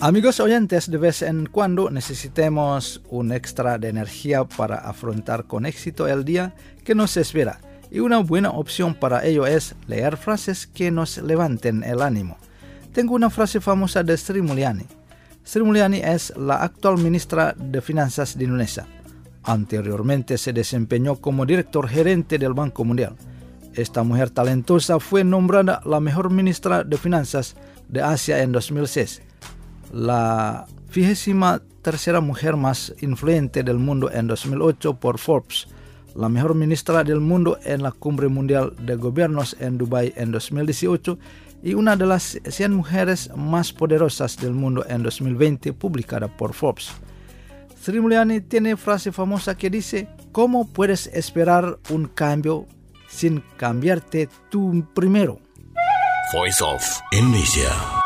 Amigos oyentes, de vez en cuando necesitemos un extra de energía para afrontar con éxito el día que nos espera. Y una buena opción para ello es leer frases que nos levanten el ánimo. Tengo una frase famosa de Sri Mulyani. Sri Mulyani es la actual ministra de Finanzas de Indonesia. Anteriormente se desempeñó como director gerente del Banco Mundial. Esta mujer talentosa fue nombrada la mejor ministra de Finanzas de Asia en 2006. La 23ª mujer más influyente del mundo en 2008 por Forbes, la mejor ministra del mundo en la Cumbre Mundial de Gobiernos en Dubái en 2018 y una de las 100 mujeres más poderosas del mundo en 2020 publicada por Forbes. Sri Mulyani tiene frase famosa que dice: ¿cómo puedes esperar un cambio sin cambiarte tú primero? Voice of Indonesia.